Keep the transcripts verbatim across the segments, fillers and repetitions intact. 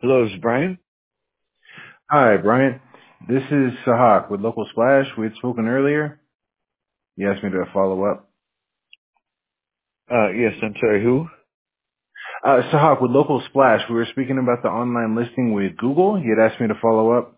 Hello, is Brian? Hi, Brian. This is Sahak with Local Splash. We had spoken earlier. You asked me to follow up. Uh, yes, I'm sorry, who? Uh, Sahak with Local Splash. We were speaking about the online listing with Google. You had asked me to follow up.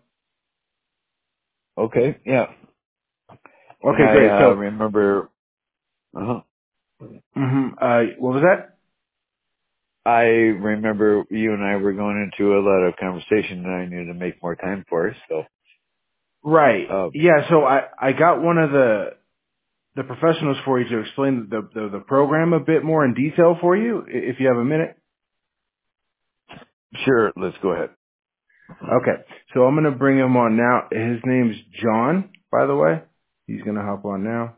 Okay, yeah. And Okay, I, great. uh, So, remember, uh hmm uh, what was that? I remember you and I were going into a lot of conversation that I needed to make more time for, so, Right. uh, Yeah. So I I got one of the the professionals for you to explain the the, the program a bit more in detail for you, i- if you have a minute. sure, let's go ahead. Okay. So I'm gonna bring him on now. His name's John, by the way. He's gonna hop on now.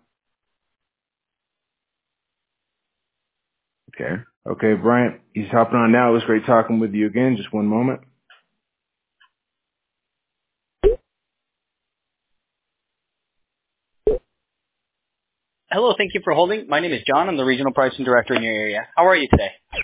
Okay. Okay, Bryant, he's hopping on now. It was great talking with you again. Just one moment. Hello, thank you for holding. My name is John. I'm the Regional Pricing Director in your area. How are you today?